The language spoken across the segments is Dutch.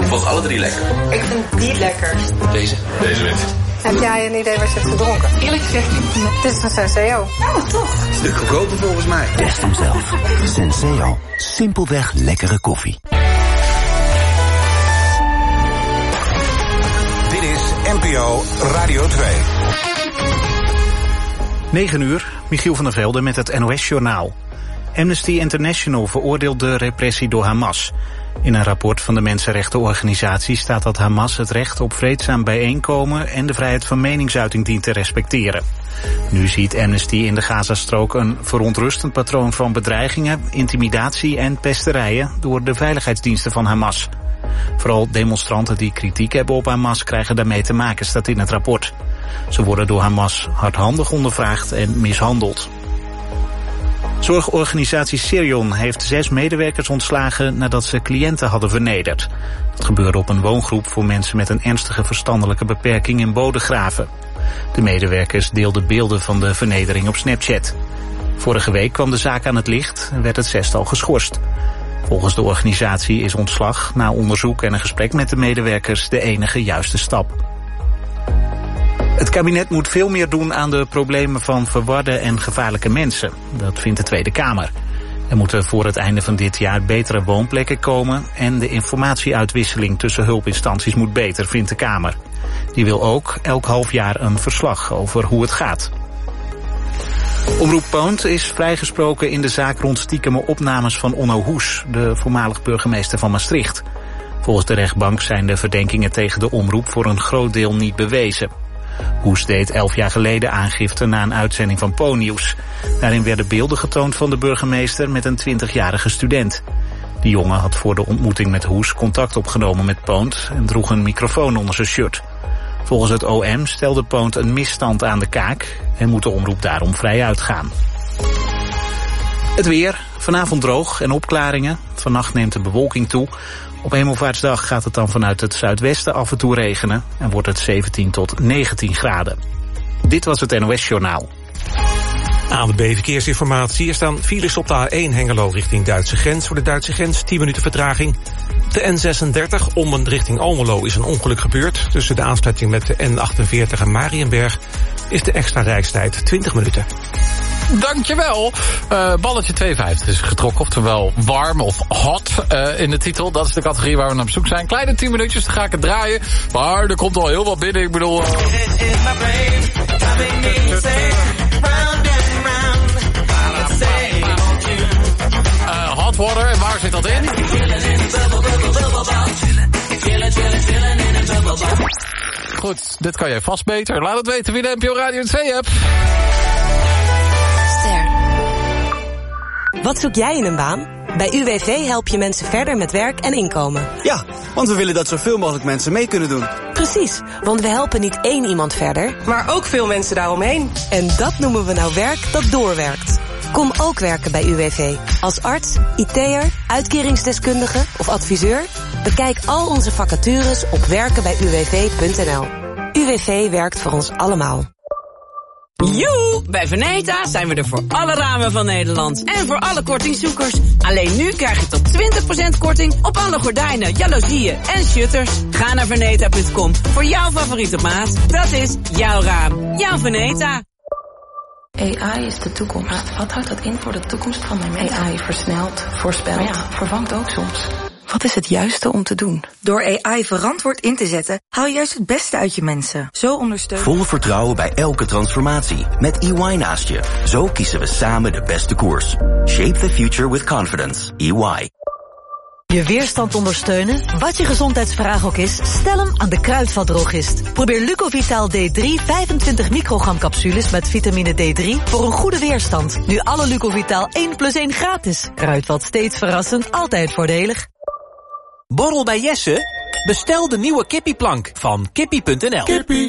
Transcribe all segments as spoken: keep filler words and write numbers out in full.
vond alle drie lekker. Ik vind die lekker. Deze? Deze wint. Heb jij een idee wat je hebt gedronken? Eerlijk gezegd niet. Dit is een Senseo. Oh, toch? Stuk goedkoper volgens mij. Test hem zelf. Senseo. Simpelweg lekkere koffie. Dit is N P O Radio twee. negen uur, Michiel van der Velde met het N O S-journaal. Amnesty International veroordeelt de repressie door Hamas. In een rapport van de mensenrechtenorganisatie staat dat Hamas het recht op vreedzaam bijeenkomen en de vrijheid van meningsuiting dient te respecteren. Nu ziet Amnesty in de Gazastrook een verontrustend patroon van bedreigingen, intimidatie en pesterijen door de veiligheidsdiensten van Hamas. Vooral demonstranten die kritiek hebben op Hamas krijgen daarmee te maken, staat in het rapport. Ze worden door Hamas hardhandig ondervraagd en mishandeld. Zorgorganisatie Sirion heeft zes medewerkers ontslagen nadat ze cliënten hadden vernederd. Dat gebeurde op een woongroep voor mensen met een ernstige verstandelijke beperking in Bodegraven. De medewerkers deelden beelden van de vernedering op Snapchat. Vorige week kwam de zaak aan het licht en werd het zestal geschorst. Volgens de organisatie is ontslag na onderzoek en een gesprek met de medewerkers de enige juiste stap. Het kabinet moet veel meer doen aan de problemen van verwarde en gevaarlijke mensen. Dat vindt de Tweede Kamer. Er moeten voor het einde van dit jaar betere woonplekken komen en de informatieuitwisseling tussen hulpinstanties moet beter, vindt de Kamer. Die wil ook elk half jaar een verslag over hoe het gaat. Omroep Poont is vrijgesproken in de zaak rond stiekeme opnames van Onno Hoes, de voormalig burgemeester van Maastricht. Volgens de rechtbank zijn de verdenkingen tegen de omroep voor een groot deel niet bewezen. Hoes deed elf jaar geleden aangifte na een uitzending van Po-nieuws. Daarin werden beelden getoond van de burgemeester met een twintigjarige student. De jongen had voor de ontmoeting met Hoes contact opgenomen met Poont en droeg een microfoon onder zijn shirt. Volgens het O M stelde Poont een misstand aan de kaak en moet de omroep daarom vrij uitgaan. Het weer, vanavond droog en opklaringen. Vannacht neemt de bewolking toe. Op Hemelvaartsdag gaat het dan vanuit het zuidwesten af en toe regenen en wordt het zeventien tot negentien graden. Dit was het N O S-journaal. A N W B Verkeersinformatie. Er staan files op de A één Hengelo richting Duitse grens. Voor de Duitse grens tien minuten vertraging. De N zesendertig Ommen richting Almelo is een ongeluk gebeurd. Tussen de aansluiting met de N achtenveertig en Mariënberg is de extra reistijd twintig minuten. Dankjewel. Uh, balletje tweeënvijftig is getrokken, oftewel warm of hot uh, in de titel. Dat is de categorie waar we naar op zoek zijn. Kleine tien minuutjes, dan ga ik het draaien. Maar er komt al heel wat binnen. Ik bedoel... Uh... Uh, hot water, en waar zit dat in? Goed, dit kan jij vast beter. Laat het weten wie de N P O Radio twee hebt. Wat zoek jij in een baan? Bij U W V help je mensen verder met werk en inkomen. Ja, want we willen dat zoveel mogelijk mensen mee kunnen doen. Precies, want we helpen niet één iemand verder, maar ook veel mensen daaromheen. En dat noemen we nou werk dat doorwerkt. Kom ook werken bij U W V. Als arts, I T'er, uitkeringsdeskundige of adviseur. Bekijk al onze vacatures op werken bij u w v punt n l. U W V werkt voor ons allemaal. Joe! Bij Veneta zijn we er voor alle ramen van Nederland. En voor alle kortingszoekers. Alleen nu krijg je tot twintig procent korting op alle gordijnen, jaloezieën en shutters. Ga naar veneta punt com voor jouw favoriete maat. Dat is jouw raam. Jouw Veneta. A I is de toekomst. Wat houdt dat in voor de toekomst van de mens? A I versnelt, voorspelt, maar ja, vervangt ook soms. Wat is het juiste om te doen? Door A I verantwoord in te zetten, haal je juist het beste uit je mensen. Zo ondersteunen. Vol vertrouwen bij elke transformatie. Met E Y naast je. Zo kiezen we samen de beste koers. Shape the future with confidence. E Y. Je weerstand ondersteunen? Wat je gezondheidsvraag ook is, stel hem aan de Kruidvatdrogist. Probeer Lucovital D drie vijfentwintig microgram capsules met vitamine D drie voor een goede weerstand. Nu alle Lucovital één plus één gratis. Kruidvat, steeds verrassend, altijd voordelig. Borrel bij Jesse? Bestel de nieuwe kippieplank van kippie punt n l. Kippie.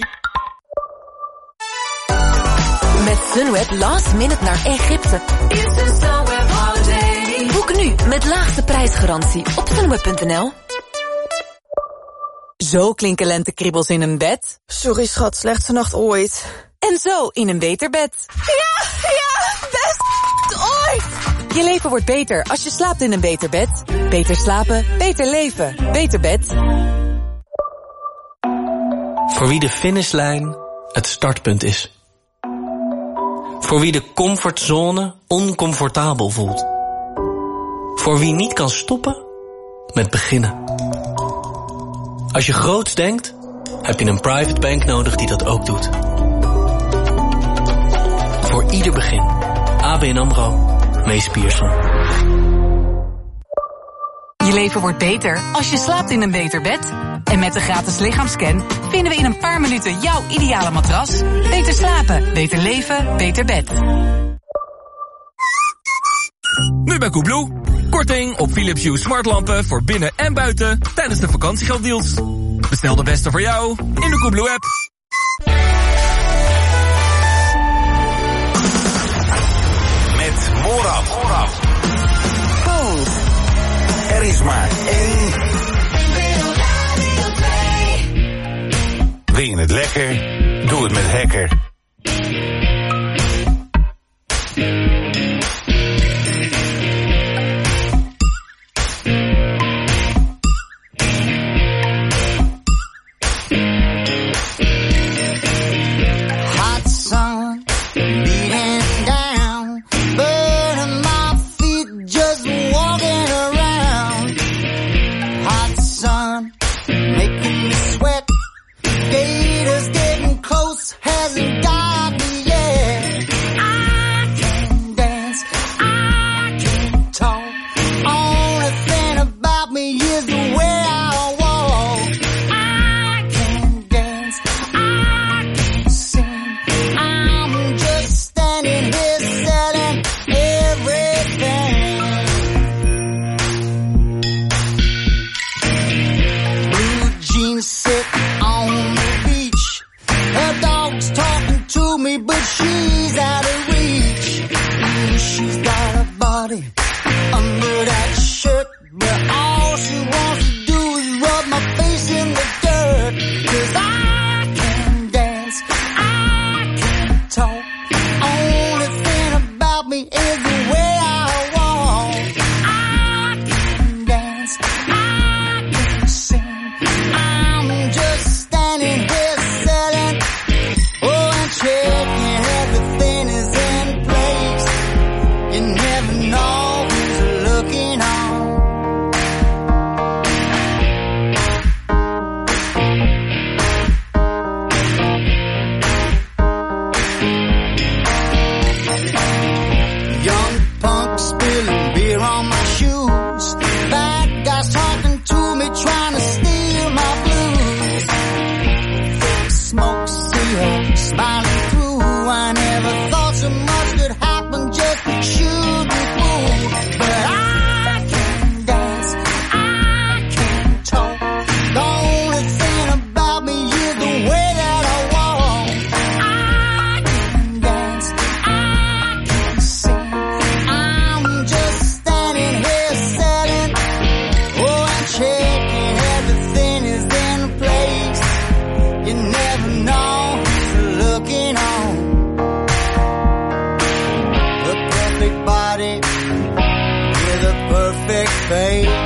Met Sunweb last minute naar Egypte. Boek nu met laagste prijsgarantie op sunweb punt n l. Zo klinken lentekriebels in een bed. Sorry schat, slechtste nacht ooit. En zo in een beter bed. Ja, ja, best ooit. Je leven wordt beter als je slaapt in een beter bed. Beter slapen, beter leven. Beter bed. Voor wie de finishlijn het startpunt is. Voor wie de comfortzone oncomfortabel voelt. Voor wie niet kan stoppen met beginnen. Als je groots denkt, heb je een private bank nodig die dat ook doet. Voor ieder begin. A B N AMRO. Mees Pierson. Je leven wordt beter als je slaapt in een beter bed. En met de gratis lichaamscan vinden we in een paar minuten jouw ideale matras. Beter slapen, beter leven, beter bed. Nu bij Coolblue. Korting op Philips Hue smartlampen voor binnen en buiten tijdens de vakantiegelddeals. Bestel de beste voor jou in de Coolblue app. Met Morad. Er is maar één. Wil je het lekker? Doe het met Hacker. Hot sun beating down, burning my feet just walking around. Hot sun making me sweat. Gators getting close, hasn't got me yet. I can dance, I can talk. Only thing about me is the way I walk. I can dance, I can sing. I'm just standing here selling everything. Blue jeans sit on the beach. Her dog's talking to me, but she's out of reach. Mm, she's got a body under that shirt, but all she wants to do is rub my face in the dirt. 'Cause I can dance, I can talk. Only thing about me is the way I walk. I can dance, I can sing. I'm just standing here selling, oh, and checking everything is in place. You never know who's looking on. Young punk spilling beer on my shoes. Bad guys talking to me, trying to steal my blues. Thick smoke, see her smiling through. I never thought so much could happen, just shooting through. But I can dance, I can talk. The only thing about me is the way that I walk. I can dance, I can sing. I'm just standing here selling, oh, and checking everything is in place. You never know who's looking on. The perfect body with a perfect face.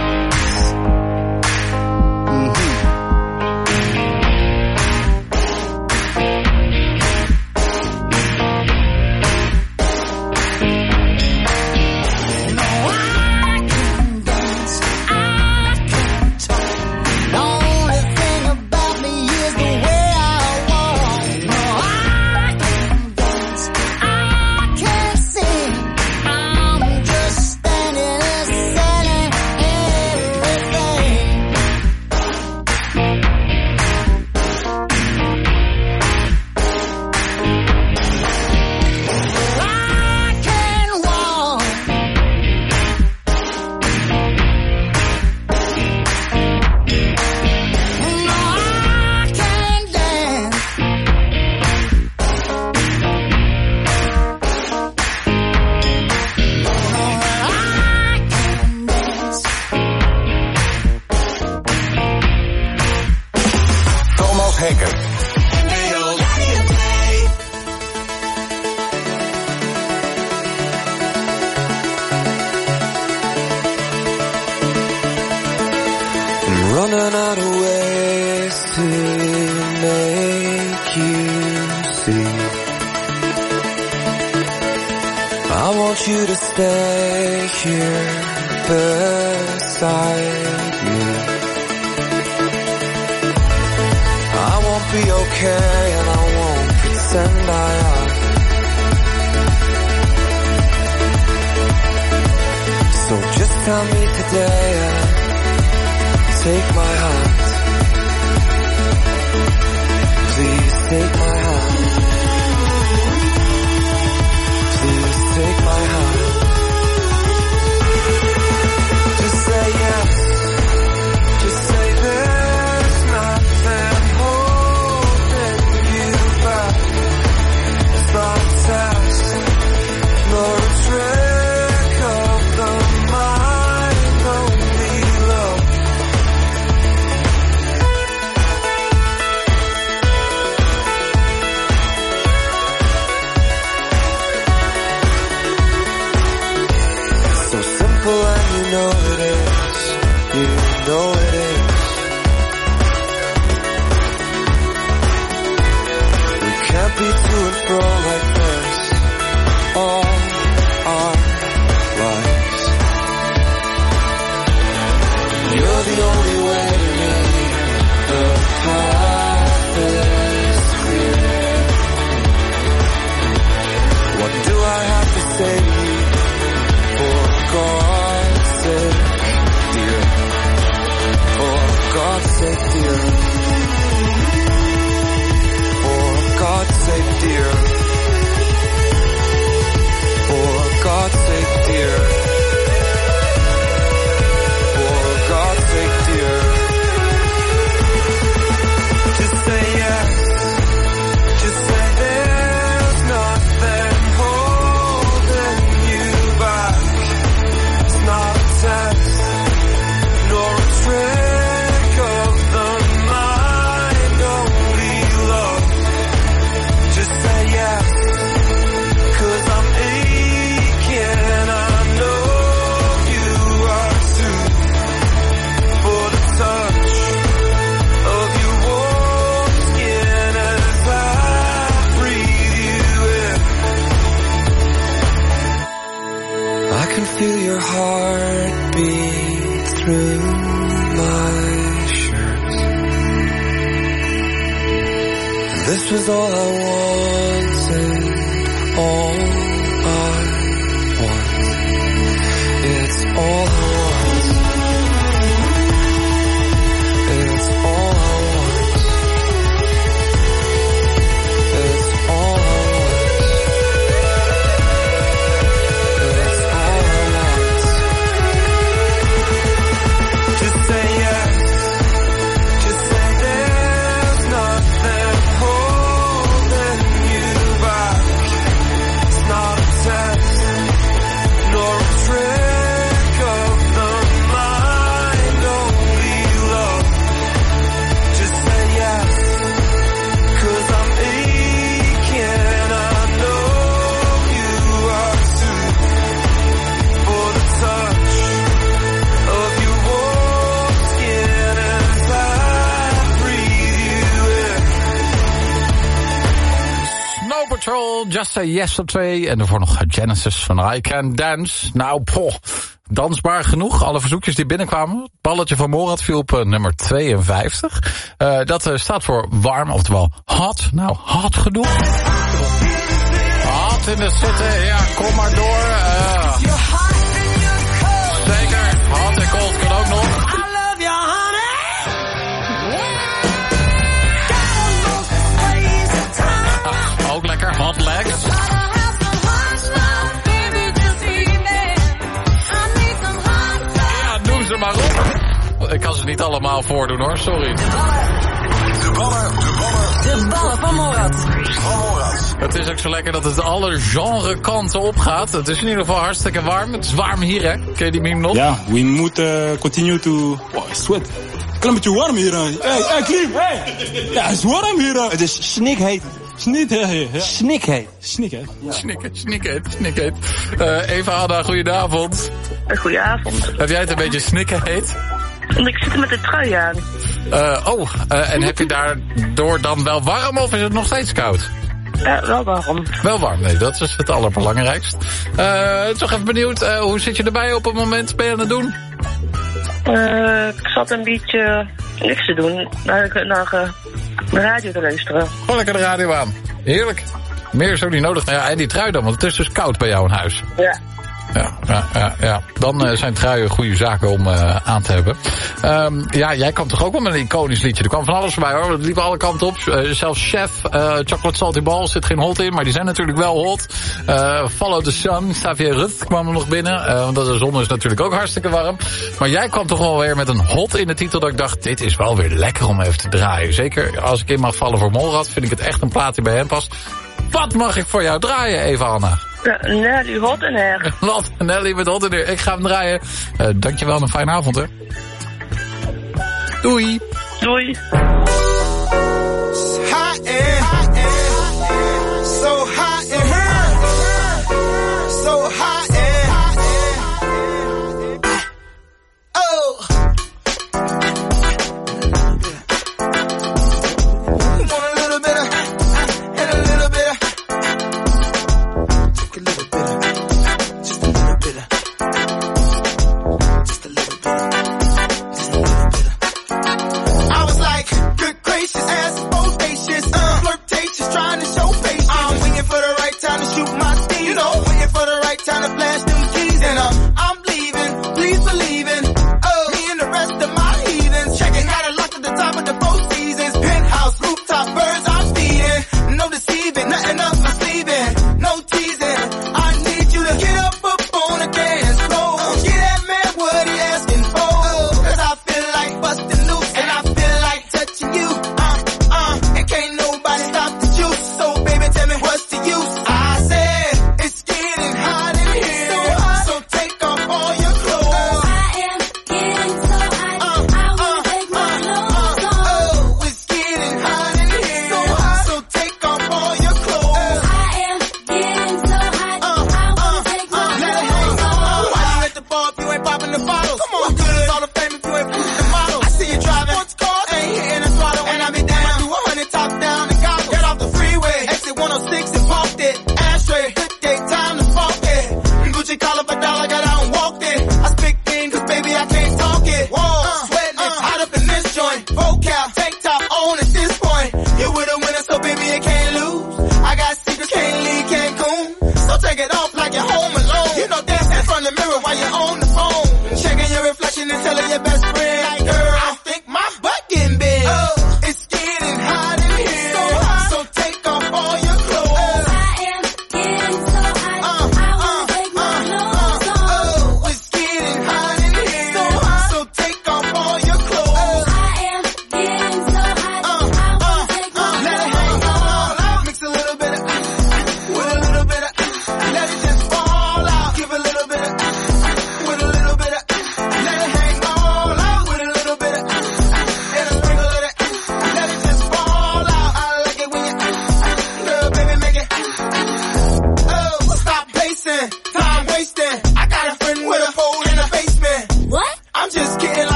Mhm. No, I can dance, I can talk. The only thing about me is the way I walk. No, I can dance, I can sing. I'm just standing there selling everything. I can walk. No, I can dance. I can dance. Thomas Hacker. of ways to make you see. I want you to stay here beside me. I won't be okay and I won't pretend I am. So just tell me today and take my hand. Please take my hand. Please take my hand. Just say yes. Just say there's nothing holding you back. It's not a test, nor a trick of the mind, only love. So simple and you know it is. You know it is. We can't be to and fro like this all our lives. You're the only way to me. The path is clear. What do I have to say to you? For God's sake, dear. For God's sake, dear. For God's sake, dear. For God's sake, dear. For God's sake, dear. Just say yes. Just say there's nothing holding you back. It's not a test, nor a trick of the mind, only love. Just say yes, 'cause I'm aching, I know you are too. For the touch of your warm skin as I breathe you in. I can feel your heartbeat through my shirt. This was all I wanted, all I want. It's all I want. It's all I want. It's all I want. It's all I want. Just say yes. Just say there's nothing holding you back. It's not a test, nor a trick of the mind, only love. Just say yes, 'cause I'm aching, I know you are too. For the touch of your warm skin as I breathe you in. Snow Patrol, Just Say Yes op twee. En daarvoor nog Genesis van I Can Dance. Nou, poh, dansbaar genoeg. Alle verzoekjes die binnenkwamen. Het balletje van Morad viel op uh, nummer tweeënvijftig. Uh, dat uh, staat voor warm, oftewel hot. Nou, hot genoeg. Hot in de city, ja, kom maar door. Uh, zeker, hot en cold kan ook nog. Ah, ook lekker, hot legs. Ja, noem ze maar op. Ik kan ze niet allemaal voordoen hoor, sorry. De ballen, de ballen. De ballen van Morad. Van Morad. Het is ook zo lekker dat het alle genre kanten opgaat. Het is in ieder geval hartstikke warm. Het is warm hier, hè? Ken je die meme nog? Ja, we moeten continue to... Oh, sweat. Klein beetje warm hier. Hé, hey, Klim, hé! Hey. Ja, het is warm hier. Het is snikheet. Snikheet. Ja. Snikheet. Snikheet. Ja. Snikheet, snikheet, snikheet. Uh, Eva, Anna, goedenavond. Goedenavond. Heb jij het een beetje snikheet? Want ik zit er met de trui aan. Uh, oh, uh, en heb je daardoor dan wel warm of is het nog steeds koud? Ja, wel warm. Wel warm, nee, dat is het allerbelangrijkst. Uh, toch even benieuwd, uh, hoe zit je erbij op het moment? Ben je aan het doen? Uh, ik zat een beetje niks te doen. Naar, naar uh, de radio te luisteren. Gewoon lekker de radio aan. Heerlijk. Meer zo niet nodig. Nou ja, en die trui dan, want het is dus koud bij jou in huis. Ja. Ja, ja, ja, ja. Dan uh, zijn truien goede zaken om uh, aan te hebben. Um, ja, jij kwam toch ook wel met een iconisch liedje. Er kwam van alles voorbij hoor. Het liep alle kanten op. Uh, zelfs Chef, uh, Chocolate Salty Balls zit geen hot in, maar die zijn natuurlijk wel hot. Uh, Follow the Sun, Xavier Ruth kwam er nog binnen. Uh, want de zon is natuurlijk ook hartstikke warm. Maar jij kwam toch wel weer met een hot in de titel dat ik dacht, dit is wel weer lekker om even te draaien. Zeker als ik in mag vallen voor Molrad, vind ik het echt een plaat die bij hem past. Wat mag ik voor jou draaien, Eva Anna? Ja, Nelly Hot en Her. Lot, Nelly met Hot en Her. Ik ga hem draaien. Uh, dankjewel en een fijne avond, hè. Doei. Doei. Hot air, hot air, so hot in her, so hot air, oh. Want a little bit of, and a little bit of, take a little bit of, just a little bit of, just a little bit of, just a little bit of. I was like, good.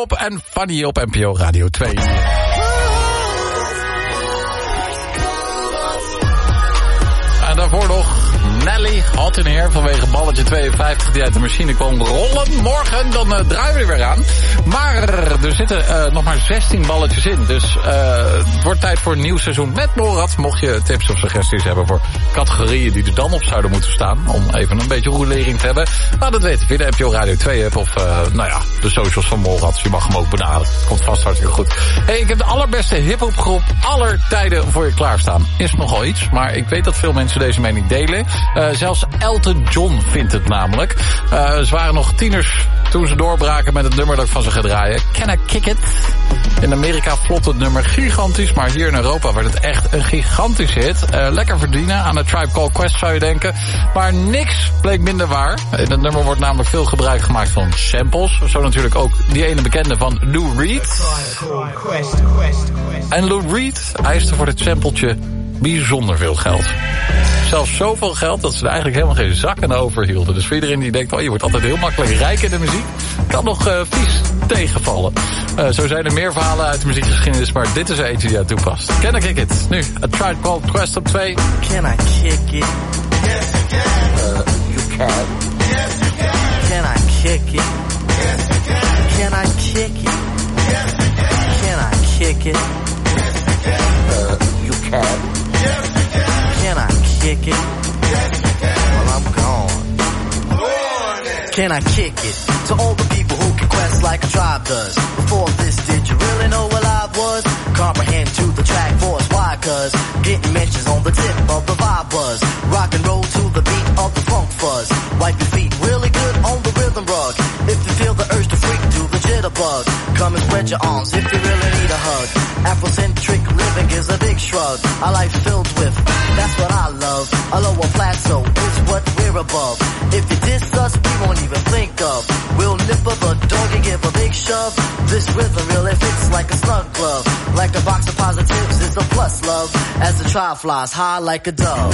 Pop en Funny op N P O Radio twee. En daarvoor nog Nelly, Hot in Here, vanwege balletje tweeënvijftig die uit de machine kwam rollen. Morgen, dan uh, draaien we er weer aan. Maar er zitten uh, nog maar zestien balletjes in. Dus uh, het wordt tijd voor een nieuw seizoen met Morad. Mocht je tips of suggesties hebben voor categorieën die er dan op zouden moeten staan, om even een beetje roelering te hebben, laat het weten via de N P O Radio twee app of uh, nou ja, de socials van Morad. Je mag hem ook benaderen. Het komt vast hartstikke goed. Hey, ik heb de allerbeste hiphopgroep aller tijden voor je klaarstaan. Is nogal iets, maar ik weet dat veel mensen deze mening delen. Uh, zelfs Elton John vindt het namelijk. Uh, ze waren nog tieners toen ze doorbraken met het nummer dat ik van ze ga draaien. Can I Kick It? In Amerika vlot het nummer gigantisch, maar hier in Europa werd het echt een gigantische hit. Uh, lekker verdienen aan de Tribe Called Quest zou je denken. Maar niks bleek minder waar. In het nummer wordt namelijk veel gebruik gemaakt van samples. Zo natuurlijk ook die ene bekende van Lou Reed. En Lou Reed eiste voor dit sampletje bijzonder veel geld. Zelfs zoveel geld dat ze er eigenlijk helemaal geen zakken over hielden. Dus voor iedereen die denkt, oh, je wordt altijd heel makkelijk rijk in de muziek, kan nog uh, vies tegenvallen. Uh, zo zijn er meer verhalen uit de muziekgeschiedenis, maar dit is er eentje die uit toepast. Can I Kick It? Nu, A Tribe Called Quest op twee. Can I kick it? Yes, you can. Uh, you can. Yes, you can. Can I kick it? Yes, you can. Can I kick it? Yes, you can. Can I kick it? Yes, you can. Uh, you can. Yes, you can. Can I kick it? Yes, you can. Well, I'm gone. Can I kick it? To all the people who can quest like a tribe does. Before this, did you really know what I was? Comprehend to the track force, why? Cause getting mentions on the tip of the vibe buzz. Rock and roll to the beat of the funk fuzz. Wipe your feet really good on the rhythm rug. If you feel the urge to freak, do the jitterbug. Come and spread your arms if you really need a hug. Afrocentric living is a big shrug. A life filled with, that's what I love. A lower plateau is what we're above. If you diss us, we won't even think of. We'll nip of the dog and give a big shove. This rhythm really fits like a slug glove. Like a box of positives, it's a plus love. As the trial flies high like a dove.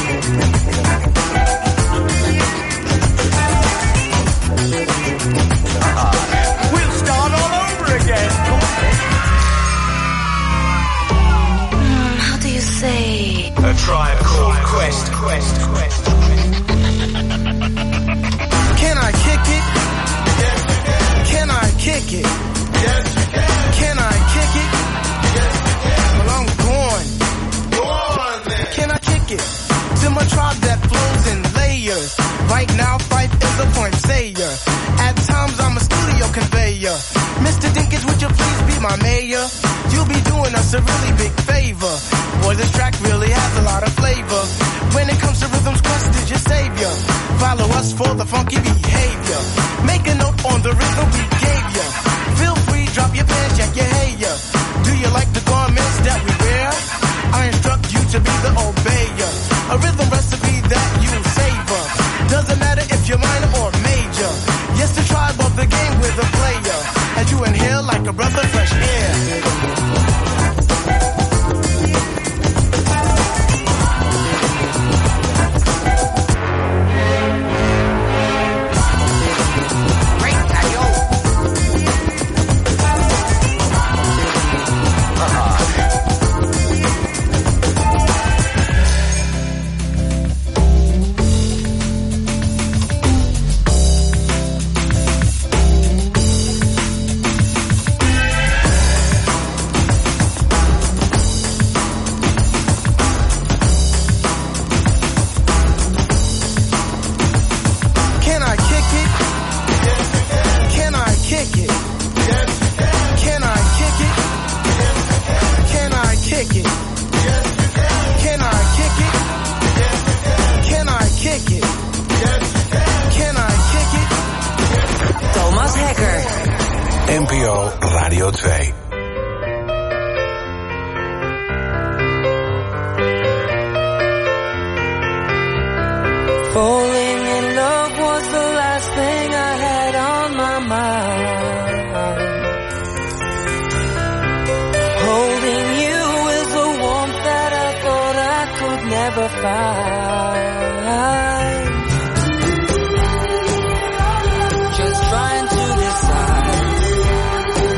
We'll start all over again. Mm, how do you say? A tribe called Quest, Quest, Quest. Can I kick it? Yes, you can. Can I kick it? Yes, you can. Can I kick it? Yes, you can. Well, I'm going. Go on, then. Can I kick it? To my tribe that flows in layers. Right now, Fife is a point sayer. At times, I'm a studio conveyor. Mister Dinkins, would you please be my mayor? You'll be doing us a really big favor. Boy, this track really has a lot of flavor. When it comes to rhythms, Quest is your savior. Follow us for the funky behavior. Make a note on the rhythm we gave ya. Feel free, drop your pants, check your hair. Do you like the garments that we wear? I instruct you to be the obeyer. A rhythm recipe that you savor. Doesn't matter if you're minor or major. Yes, the tribe of the game with a player. As you inhale like a breath of fresh air. N P O Radio twee. Falling in love was the last thing I had on my mind. Holding you is a warmth that I thought I could never find. Just trying to decide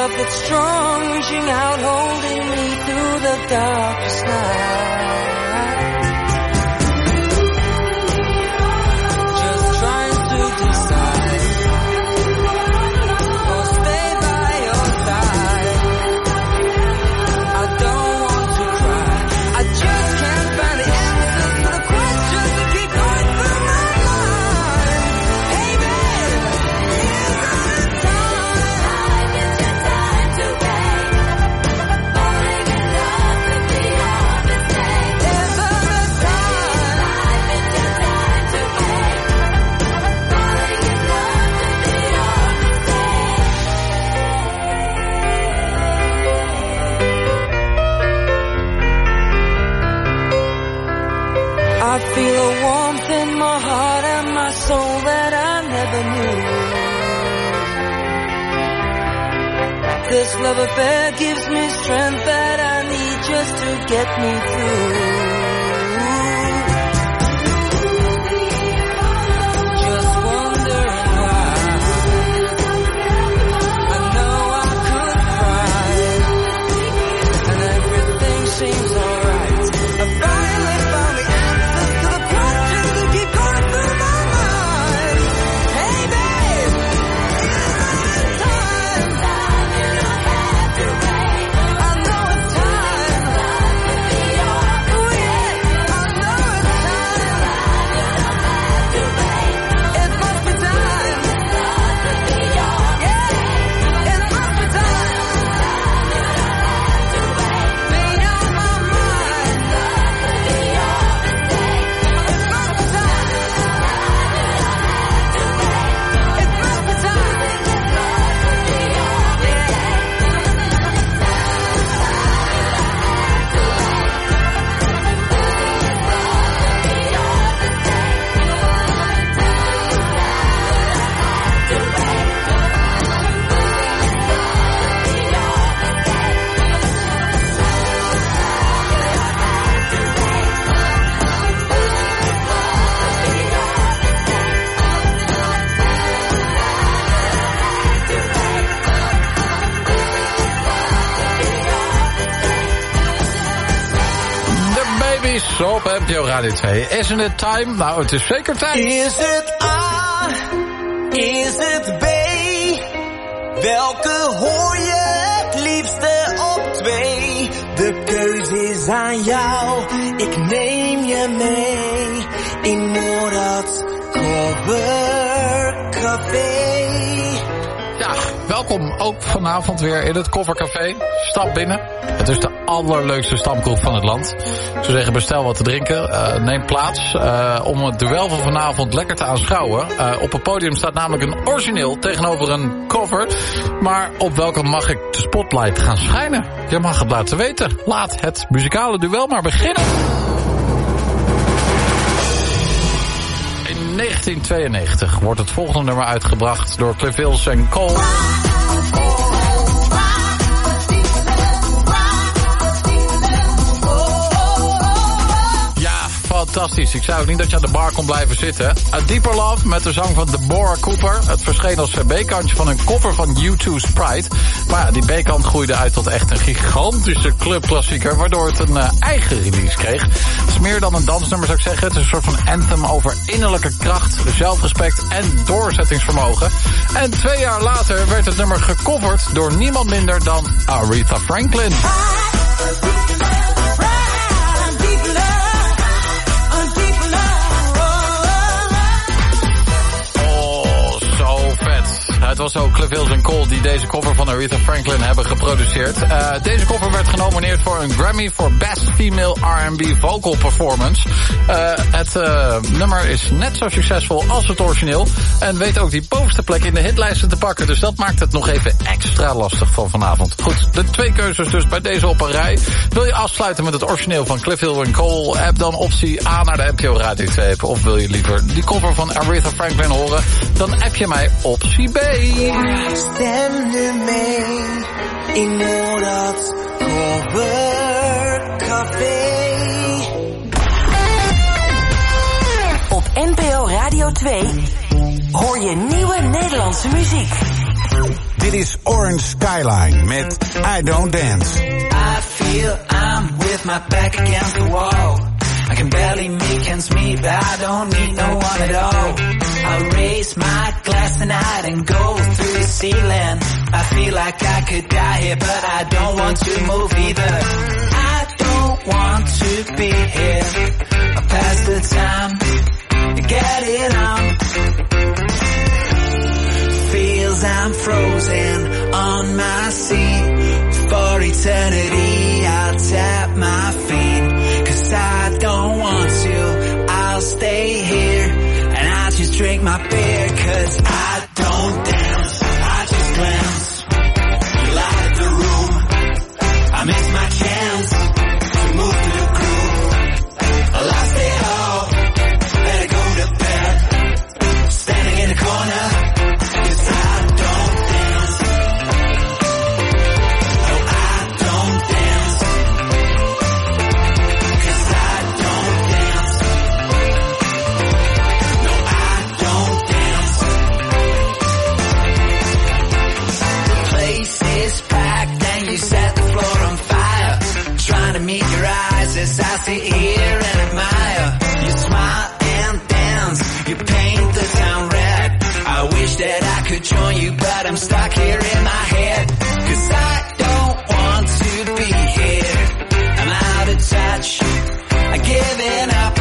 love that's strong, reaching out, holding me through the darkest night. Just trying to decide, or stay by your side. I don't want to cry, I just can't find the answers to the questions that keep going through my mind. Hey babe, is it time? It's your time to wait. Falling in love could be your mistake. Is it time? It's your time to wait. Falling in love could be your I feel a warmth in my heart and my soul that I never knew. This love affair gives me strength that I need just to get me through. Just wondering why. I know I could cry, and everything seems alright. I finally found the answers to the questions that keep going through my mind. Hey babe, is it time? You don't have to wait. I know it's time. Oh yeah, I know it's time. You don't have to wait. It must be time. Yeah, it must be time. Made up my mind. Baby's op N P O Radio twee. Isn't it time? Nou, het is zeker tijd. Is het A? Is het B? Welke hoor je het liefste op twee? De keuze is aan jou, ik neem je mee in Noordat Cover Café. Ja, welkom ook vanavond weer in het Koffercafé. Stap binnen. Het is de allerleukste stamkroeg van het land. Ik zou zeggen, bestel wat te drinken. Uh, neem plaats uh, om het duel van vanavond lekker te aanschouwen. Uh, op het podium staat namelijk een origineel tegenover een cover. Maar op welke mag ik de spotlight gaan schijnen? Je mag het laten weten. Laat het muzikale duel maar beginnen. In negentien tweeënnegentig wordt het volgende nummer uitgebracht door Cliff Hills en Cole. Fantastisch. Ik zei ook niet dat je aan de bar kon blijven zitten. A Deeper Love met de zang van Deborah Cooper. Het verscheen als B-kantje van een cover van U two's Pride. Maar ja, die B-kant groeide uit tot echt een gigantische clubklassieker, waardoor het een uh, eigen release kreeg. Het is meer dan een dansnummer, zou ik zeggen. Het is een soort van anthem over innerlijke kracht, zelfrespect en doorzettingsvermogen. En twee jaar later werd het nummer gecoverd door niemand minder dan Aretha Franklin. Het was ook Cliff Hills en Cole die deze cover van Aretha Franklin hebben geproduceerd. Uh, deze cover werd genomineerd voor een Grammy voor Best Female R and B Vocal Performance. Uh, het uh, nummer is net zo succesvol als het origineel. En weet ook die bovenste plek in de hitlijsten te pakken. Dus dat maakt het nog even extra lastig van vanavond. Goed, de twee keuzes dus bij deze op een rij. Wil je afsluiten met het origineel van Cliff Hills en Cole? App dan optie A naar de N P O Radio twee app. Of wil je liever die cover van Aretha Franklin horen? Dan app je mij optie B. Stem nu mee in Noordat Cover Café. Op N P O Radio twee hoor je nieuwe Nederlandse muziek. Dit Dit is Orange Skyline met I Don't Dance. I feel I'm with my back against the wall. I can barely make ends meet, but I don't need no one at all. I'll raise my glass tonight and go through the ceiling. I feel like I could die here, but I don't want to move either. I don't want to be here. I'll pass the time to get it on. Feels I'm frozen on my seat. For eternity I'll tap my feet. Cause I don't want to, I'll stay here. And I'll just drink my beer. Cause I don't dance, I just glance. You light the room, I miss my chance to move to the groove. I lost it all, better go to bed. Standing in the corner, cause I don't dance. No, I don't dance. Cause I don't dance. No, I don't dance. The place is packed and you set the floor on fire. Trying to meet your eyes as I sit here and admire. You smile and dance, you paint the town red. I wish that I could join you, but I'm stuck here in my head. Cause I don't want to be here. I'm out of touch, I'm giving up.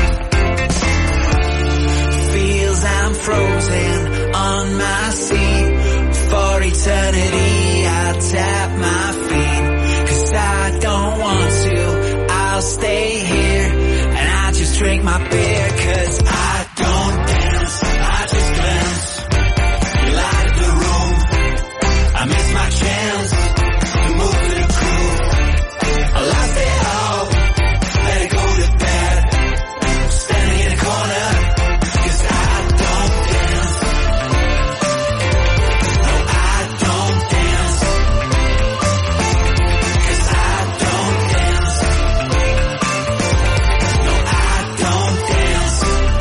Feels I'm frozen on my seat. For eternity I'll tap my feet. Cause I don't want to, I'll stay here. And I just drink my beer. Cause I don't dance, I just glance. You light the room, I miss my chance to move to the groove. I lost it all, let it go to bed. Standing in the corner, cause I don't dance. No, I don't dance. Cause I don't dance. No, I don't dance.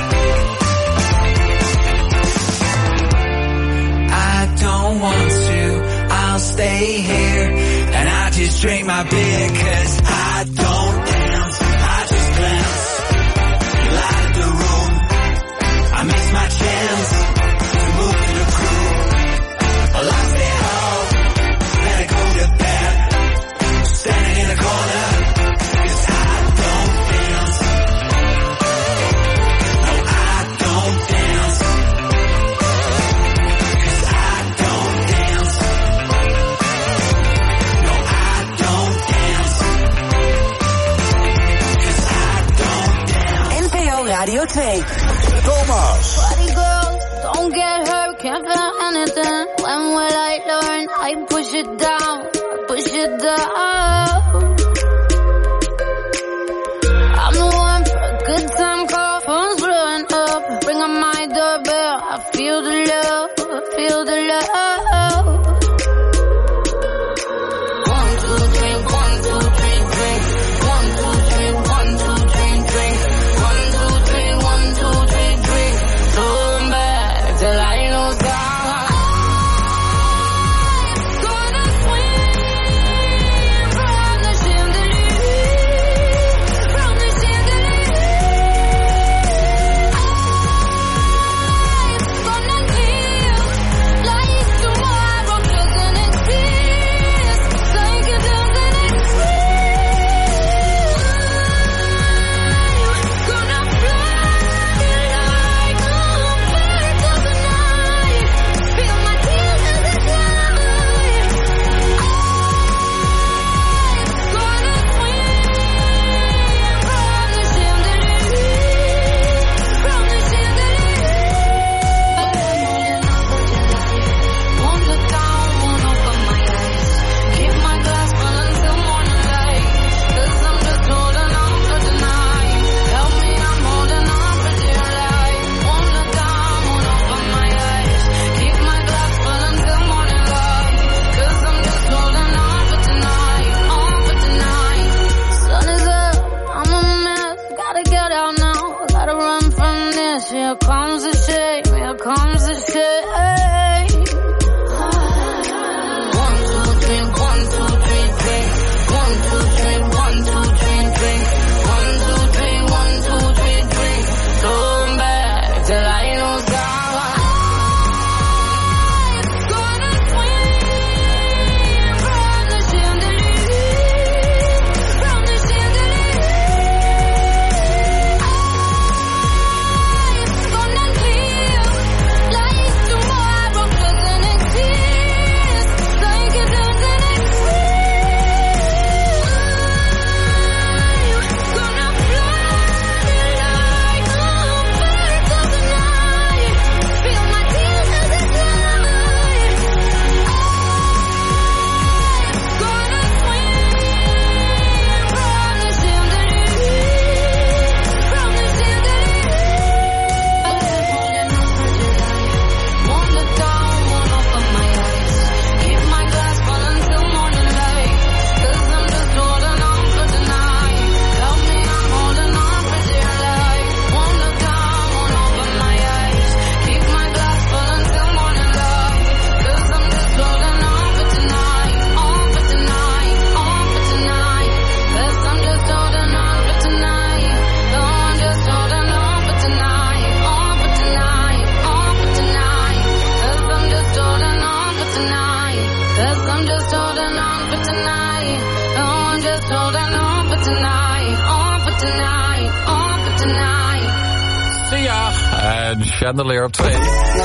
I don't want to, I'll stay here. And I just drink my beer. Cause I don't dance, I just glance. You light the room, I miss my chance to move to the groove. I lost it all, let it go to bed. Standing in the corner, cause I don't dance. No, I don't dance. Cause I don't dance. No, I don't dance. Cause I don't dance. N P O Radio twee. Thomas. Body girl, don't get hurt, can't feel anything. When will I learn? I push it down, I push it down. I'm the one for a good time call, phone's blowing up. Ring on my doorbell, I feel the love, I feel the love. One, two, three, one, two, three, drink. One, two, three, one, two, three, drink. One, two, three, one, two, three, drink. Turn back till I know time. Gonna swing from the 'Cause I'm just holding on for tonight. No, I'm just holding on for tonight. On for tonight. On for tonight. Sia en Chandelier op twee.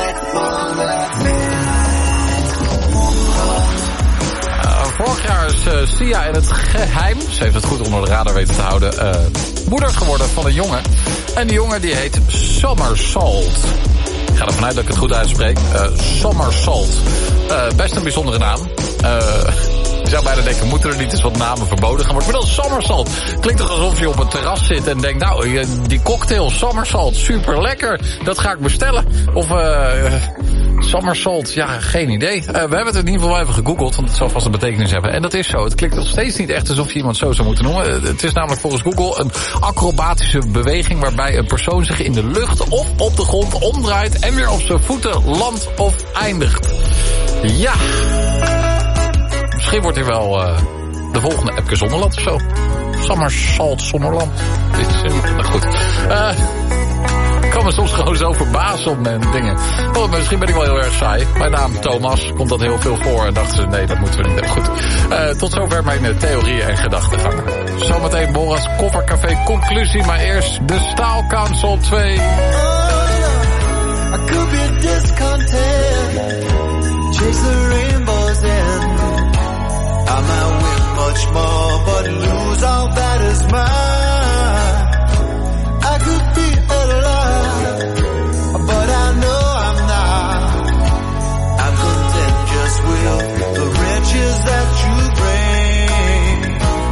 Uh, vorig jaar is uh, Sia in het geheim, ze heeft het goed onder de radar weten te houden, uh, moeder geworden van een jongen. En die jongen die heet Somersault. Ik ga ervan uit dat ik het goed uitspreek. Uh, Somersault. Uh, best een bijzondere naam. Uh, Ik zou bijna denken, moeten er niet eens wat namen verboden gaan worden? Maar dat is Somersault. Klinkt toch alsof je op een terras zit en denkt, nou, die cocktail Somersault, super lekker. Dat ga ik bestellen. Of uh, Somersault, ja, geen idee. Uh, we hebben het in ieder geval wel even gegoogeld, want het zal vast een betekenis hebben. En dat is zo. Het klinkt nog steeds niet echt alsof je iemand zo zou moeten noemen. Het is namelijk volgens Google een acrobatische beweging waarbij een persoon zich in de lucht of op de grond omdraait en weer op zijn voeten landt of eindigt. Ja. Misschien wordt hier wel uh, de volgende Epke Zonderland of zo. Somersault Zonderland. Dit is uh, goed. Uh, ik kan me soms gewoon zo verbazen op mijn dingen. Oh, misschien ben ik wel heel erg saai. Mijn naam Thomas, komt dat heel veel voor. En dachten ze, nee, dat moeten we niet. Goed. Uh, tot zover mijn uh, theorieën en gedachtengangen. Zometeen Boras Koffercafé conclusie. Maar eerst de Staal Council twee. I could be discontent. Chase the rainbows in. I might win much more, but lose all that is mine. I could be alive, but I know I'm not. I'm content just with the riches that you bring.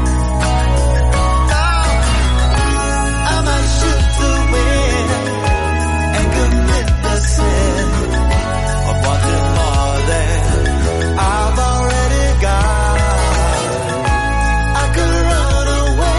Now, I might shoot the wind and commit the sin of wanting more than I've already got. I could run away.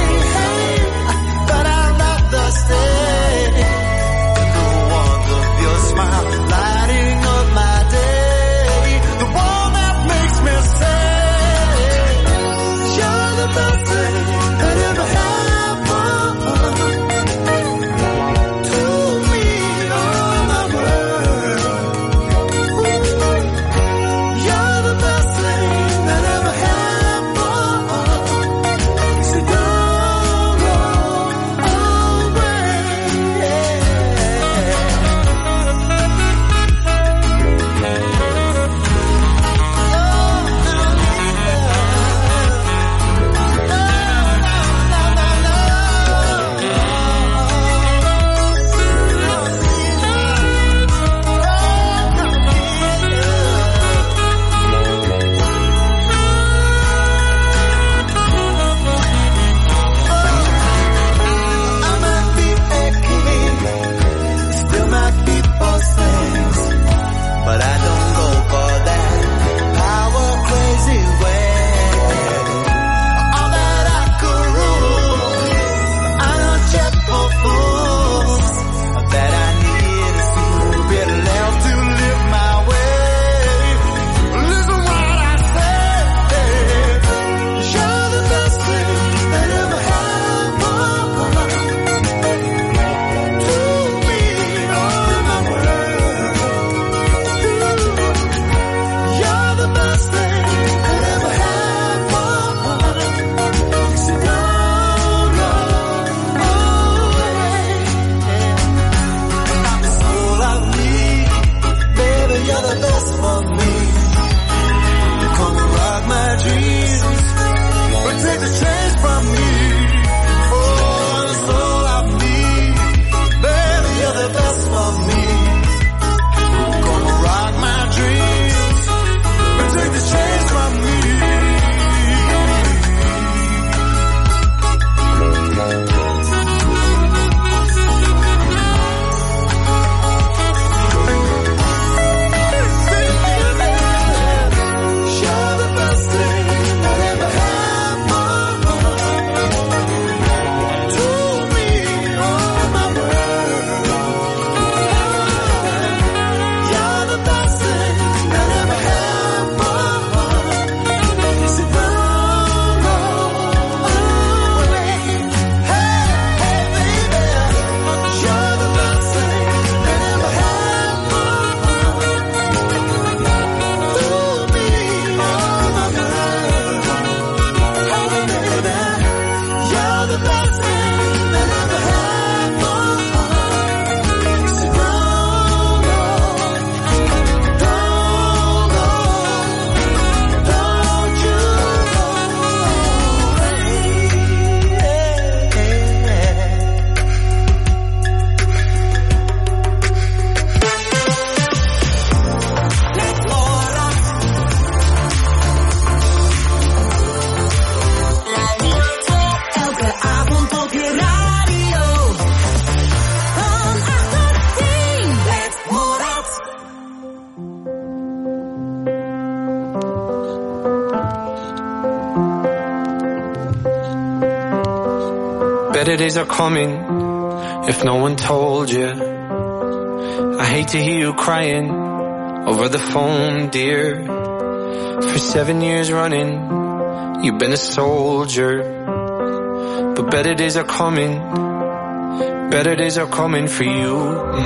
better days are coming if no one told you. I hate to hear you crying over the phone, dear. For seven years running, you've been a soldier. But better days are coming, better days are coming for you.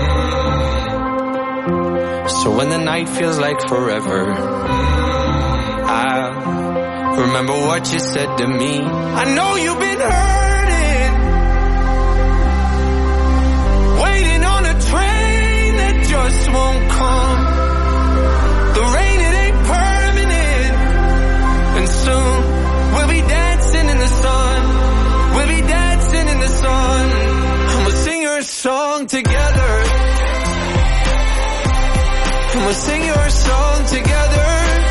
So when the night feels like forever, I'll remember what you said to me. I know you've been hurting, waiting on a train that just won't come. The rain, it ain't permanent, and soon we'll be dancing in the sun. We'll be dancing in the sun, and we'll sing your song together. And we'll sing your song together.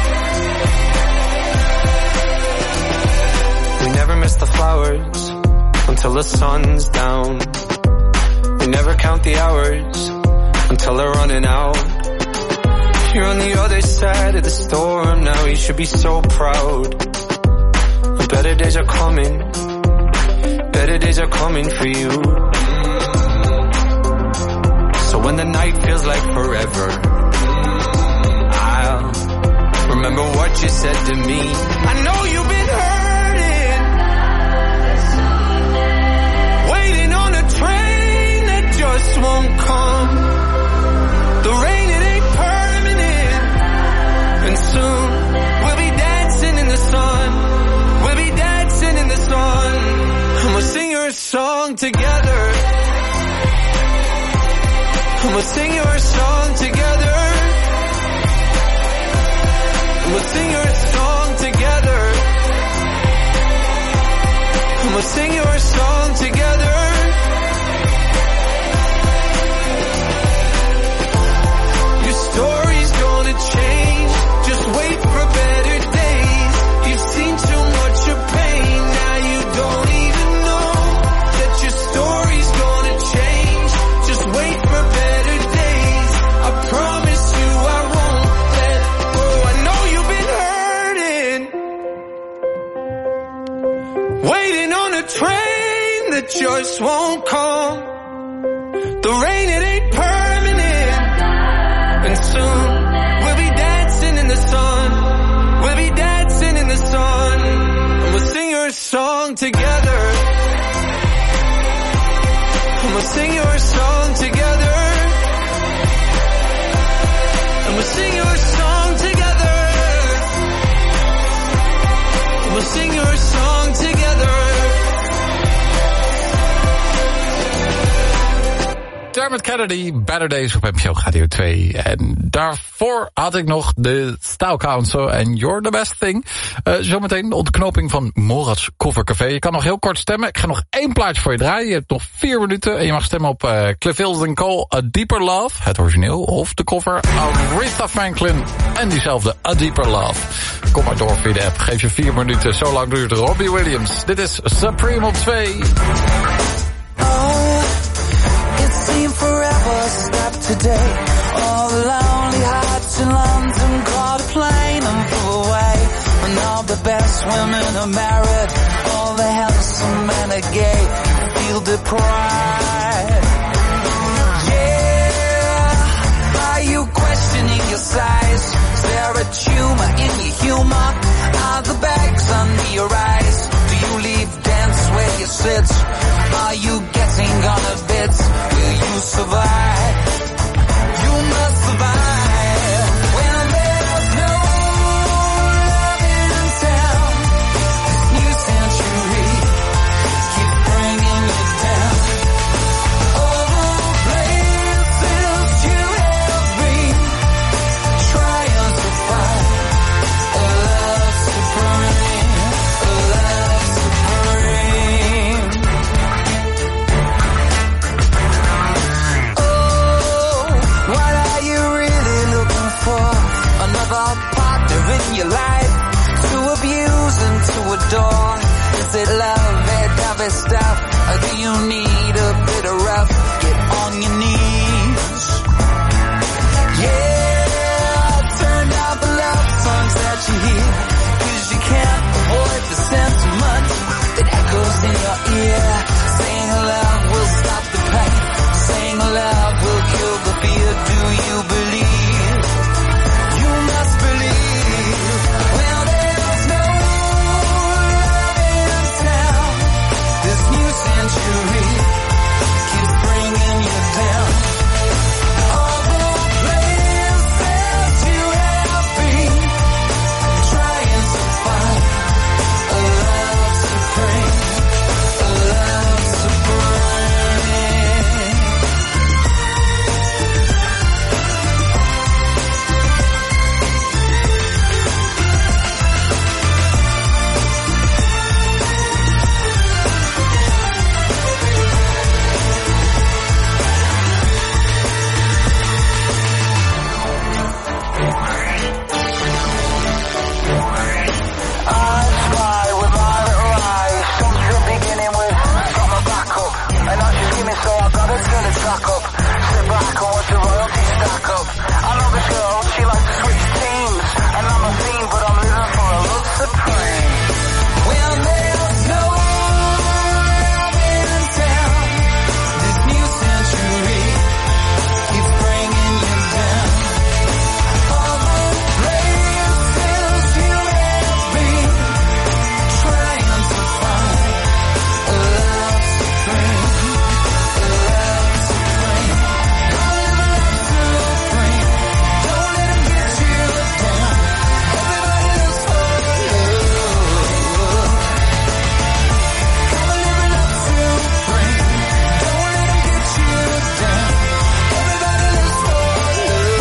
We never miss the flowers until the sun's down. We never count the hours until they're running out. You're on the other side of the storm now, you should be so proud. The better days are coming, better days are coming for you. So when the night feels like forever, I'll remember what you said to me. I know you've been hurting, waiting on a train that just won't come. The rain, it ain't permanent, and soon we'll be dancing in the sun. We'll be dancing in the sun, and we'll sing your song together. And we'll sing your song together. And we'll sing your song together. And we'll sing your song together. Your story's gonna change. Just wait for better days. You've seen too much of pain. Now you don't even know that your story's gonna change. Just wait for better days. I promise you I won't let go. I know you've been hurting, waiting on a train that just won't come. The rain, it ain't permanent, and soon we'll be dancing in the sun. We'll be dancing in the sun, and we'll sing your song together. And we'll sing your song together. And we'll sing your song together. And we'll sing your song together. Dermot Kennedy, Better Days op M P O Radio twee. En daarvoor had ik nog de Style Council en You're the Best Thing. Uh, zometeen de ontknoping van Morats Covercafé. Je kan nog heel kort stemmen. Ik ga nog één plaatje voor je draaien. Je hebt nog vier minuten en je mag stemmen op uh, Cliff Hills and Cole, A Deeper Love, het origineel, of de cover Aretha Franklin en diezelfde A Deeper Love. Kom maar door via de app. Geef je vier minuten. Zo lang duurt Robbie Williams. Dit is Supreme op twee. Seemed forever, stop today. All the lonely hearts in London caught a plane and flew away. And all the best women are married, all the handsome men are gay. Feel deprived. Yeah, are you questioning your size? Is there a tumor in your humor? Are the bags under your eyes? Do you leave dance where you sit? Are you getting on a bit? Will you survive? You must survive. When there's no love in town, this new century keeps bringing you down. All the places you have been, trying to find a love supreme, a love supreme. What are you really looking for? Another partner in your life to abuse and to adore? Is it lovey-dovey stuff? Or do you need a bit of rough? Get on your knees. Yeah, turn down the love songs that you hear, 'cause you can't avoid the sentiment that echoes in your ear, saying let's turn the track up. Sit back and watch the royalty stack up. I know this girl, she likes to switch teams. And I'm a fiend, but I'm living for a love supreme. Well, there's no love in town. This new century keeps bringing you down. All the places you have been, trying to find a love supreme. A love supreme. Don't live a love supreme. Don't let him get you down. Everybody looks for love. Come and live a love supreme. Don't let him get you down. Everybody looks for love.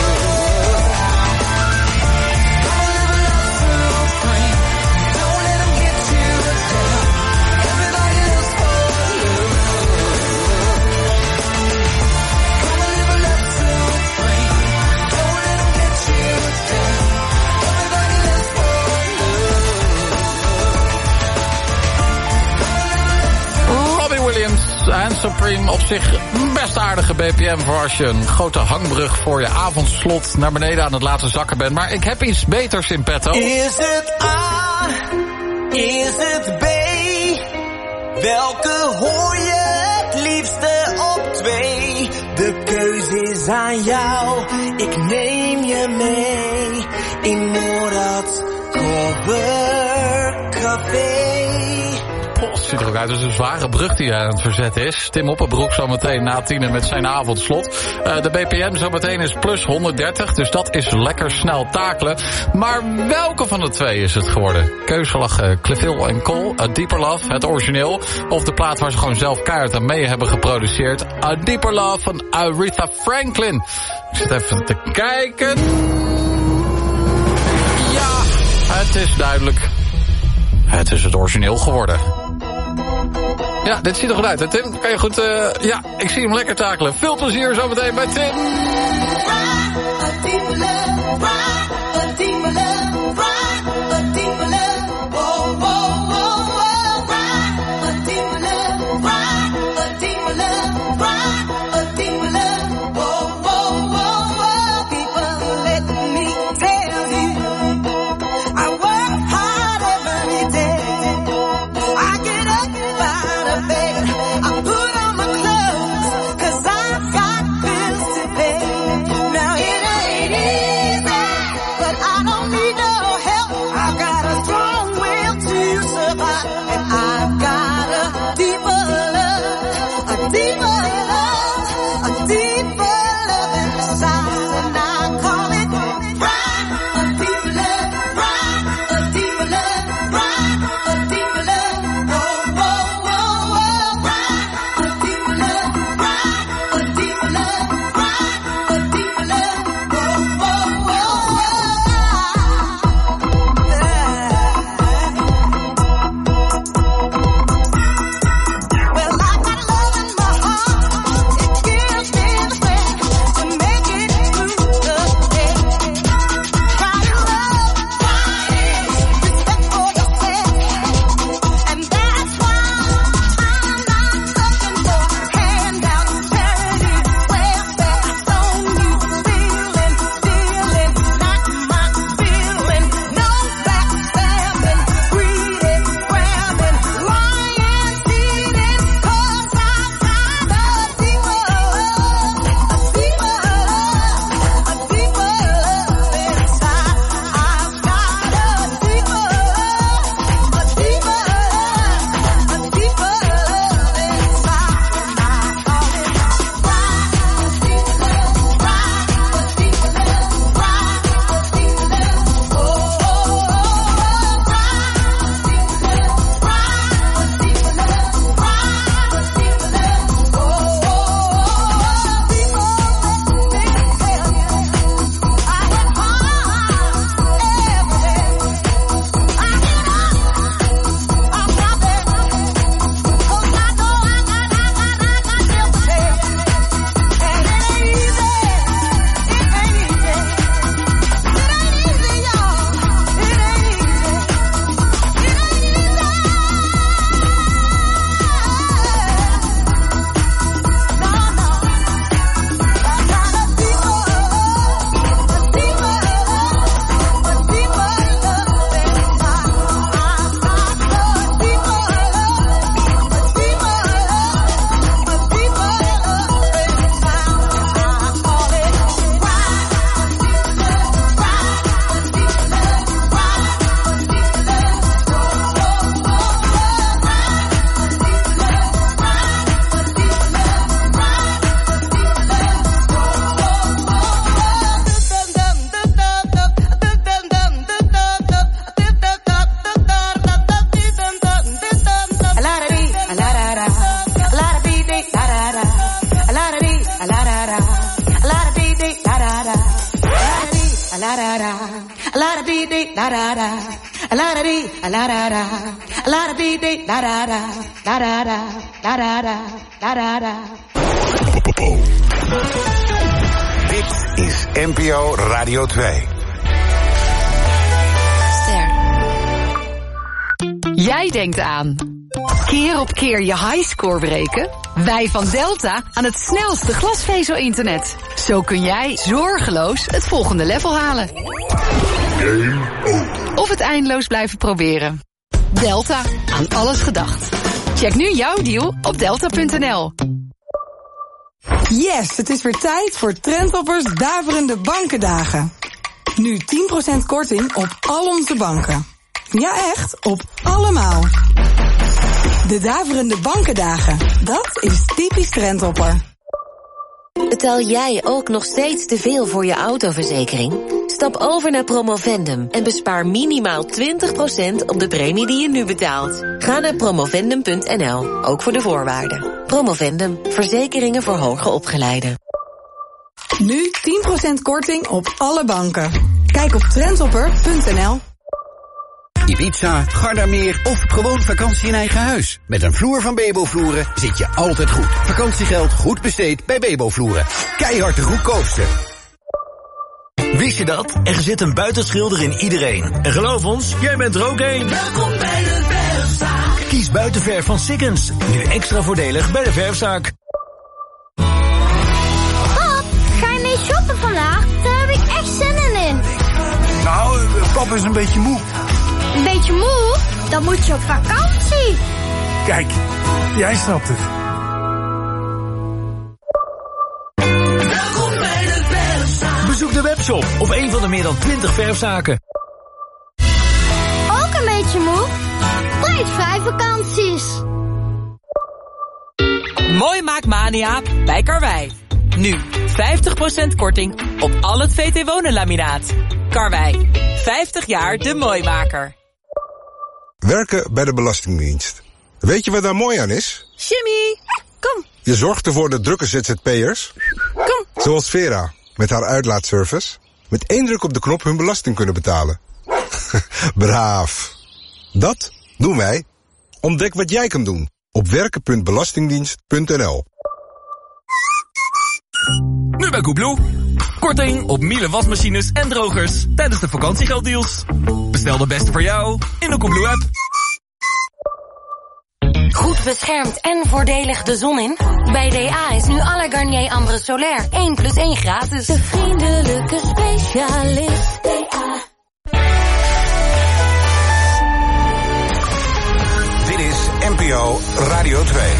Come and live a love supreme. Don't let him get you down. Everybody looks for love. Come and live a love supreme. Don't let him get you down. Everybody looks for Robbie Williams en Supreme, op zich best aardige B P M voor als je een grote hangbrug voor je avondslot naar beneden aan het laten zakken bent. Maar ik heb iets beters in petto. Is het A? Is het B? Welke hoor je het liefste op twee? De keuze is aan jou, ik neem je mee in Noorad Cover Café. Het ziet er ook uit als een zware brug die aan het verzetten is. Tim Oppenbroek zometeen na tienen met zijn avondslot. Uh, de B P M zometeen is plus honderddertig, dus dat is lekker snel takelen. Maar welke van de twee is het geworden? Keuze lag uh, Cleville en Cole, A Deeper Love, het origineel. Of de plaat waar ze gewoon zelf keihard aan mee hebben geproduceerd. A Deeper Love van Aretha Franklin. Ik zit even te kijken. Ja, het is duidelijk. Het is het origineel geworden. Ja, dit ziet er goed uit, hè, Tim? Kan je goed... Uh, ja, ik zie hem lekker takelen. Veel plezier zometeen bij Tim. Now it ain't easy, but I don't need dee da da da. A la da dee, a la da da. A la da dee dee da da da. Da da da, da da da, da da da. Dit is N P O Radio twee. Jij denkt aan keer op keer je highscore breken? Wij van Delta aan het snelste glasvezel-internet. Zo kun jij zorgeloos het volgende level halen. Game over. Of het eindeloos blijven proberen. Delta, aan alles gedacht. Check nu jouw deal op delta punt n l. Yes, het is weer tijd voor Trendhoppers Daverende Bankendagen. Nu tien procent korting op al onze banken. Ja, echt, op allemaal. De Daverende Bankendagen, dat is typisch Trendhopper. Betaal jij ook nog steeds te veel voor je autoverzekering? Stap over naar Promovendum en bespaar minimaal twintig procent op de premie die je nu betaalt. Ga naar promovendum punt n l, ook voor de voorwaarden. Promovendum, verzekeringen voor hoger opgeleiden. Nu tien procent korting op alle banken. Kijk op trendhopper punt n l. Ibiza, Gardameer of gewoon vakantie in eigen huis. Met een vloer van Bebo-vloeren zit je altijd goed. Vakantiegeld goed besteed bij Bebo-vloeren. Keihard de goedkoopste. Wist je dat? Er zit een buitenschilder in iedereen. En geloof ons, jij bent er ook één. Welkom bij de verfzaak. Kies buitenverf van Sikkens. Nu extra voordelig bij de verfzaak. Pap, ga je mee shoppen vandaag? Daar heb ik echt zin in. Nou, pap is een beetje moe. Een beetje moe? Dan moet je op vakantie. Kijk, jij snapt het. Welkom bij de verfzaak. Bezoek de webshop op een van de meer dan twintig verfzaken. Ook een beetje moe? Prijsvrij vakanties. Mooi maakt Mania bij Karwei. Nu vijftig procent korting op al het V T Wonen laminaat. Karwei, vijftig jaar de mooimaker. Werken bij de Belastingdienst. Weet je wat daar mooi aan is? Jimmy, kom. Je zorgt ervoor dat drukke Z Z P'ers, Kom. zoals Vera, met haar uitlaatservice, met één druk op de knop hun belasting kunnen betalen. Braaf. Dat doen wij. Ontdek wat jij kan doen op werken punt belastingdienst punt n l. Nu bij Koebloe. Korting op Miele wasmachines en drogers tijdens de vakantiegelddeals. Bestel de beste voor jou in de Koebloe-app. Goed beschermd en voordelig de zon in? Bij D A is nu alle Garnier Ambre Solaire één plus één gratis. De vriendelijke specialist. D A. Dit is N P O Radio twee.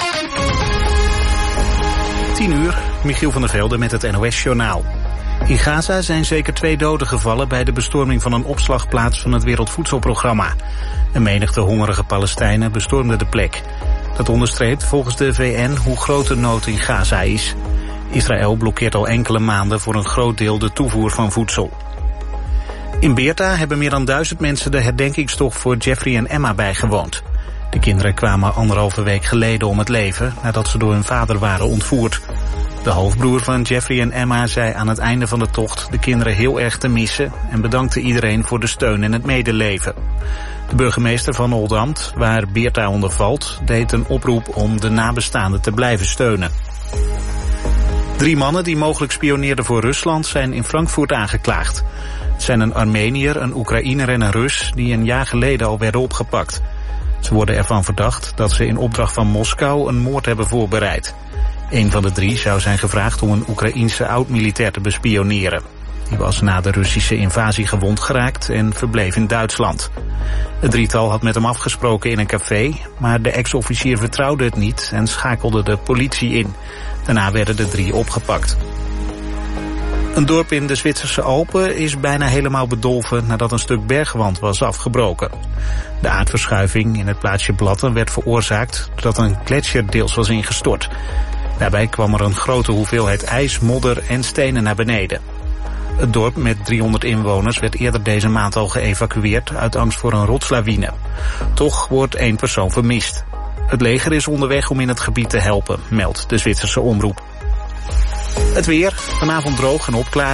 tien uur, Michiel van der Velde met het N O S-journaal. In Gaza zijn zeker twee doden gevallen bij de bestorming van een opslagplaats van het Wereldvoedselprogramma. Een menigte hongerige Palestijnen bestormden de plek. Dat onderstreept volgens de V N hoe groot de nood in Gaza is. Israël blokkeert al enkele maanden voor een groot deel de toevoer van voedsel. In Beerta hebben meer dan duizend mensen de herdenkingstocht voor Jeffrey en Emma bijgewoond. De kinderen kwamen anderhalve week geleden om het leven nadat ze door hun vader waren ontvoerd. De halfbroer van Jeffrey en Emma zei aan het einde van de tocht de kinderen heel erg te missen en bedankte iedereen voor de steun en het medeleven. De burgemeester van Oldambt, waar Beerta onder valt, deed een oproep om de nabestaanden te blijven steunen. Drie mannen die mogelijk spioneerden voor Rusland zijn in Frankfurt aangeklaagd. Het zijn een Armeniër, een Oekraïner en een Rus die een jaar geleden al werden opgepakt. Ze worden ervan verdacht dat ze in opdracht van Moskou een moord hebben voorbereid. Een van de drie zou zijn gevraagd om een Oekraïense oud-militair te bespioneren. Die was na de Russische invasie gewond geraakt en verbleef in Duitsland. Het drietal had met hem afgesproken in een café, maar de ex-officier vertrouwde het niet en schakelde de politie in. Daarna werden de drie opgepakt. Een dorp in de Zwitserse Alpen is bijna helemaal bedolven nadat een stuk bergwand was afgebroken. De aardverschuiving in het plaatsje Blatten werd veroorzaakt doordat een gletsjer deels was ingestort. Daarbij kwam er een grote hoeveelheid ijs, modder en stenen naar beneden. Het dorp met driehonderd inwoners werd eerder deze maand al geëvacueerd uit angst voor een rotslawine. Toch wordt één persoon vermist. Het leger is onderweg om in het gebied te helpen, meldt de Zwitserse omroep. Het weer, vanavond droog en opklaringen.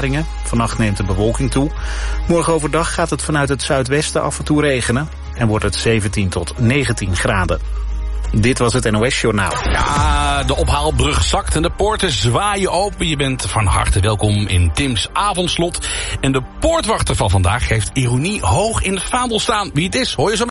Vannacht neemt de bewolking toe. Morgen overdag gaat het vanuit het zuidwesten af en toe regenen. En wordt het zeventien tot negentien graden. Dit was het N O S-journaal. Ja, de ophaalbrug zakt en de poorten zwaaien open. Je bent van harte welkom in Tim's avondslot. En de poortwachter van vandaag heeft ironie hoog in het vaandel staan. Wie het is, hoor je zo.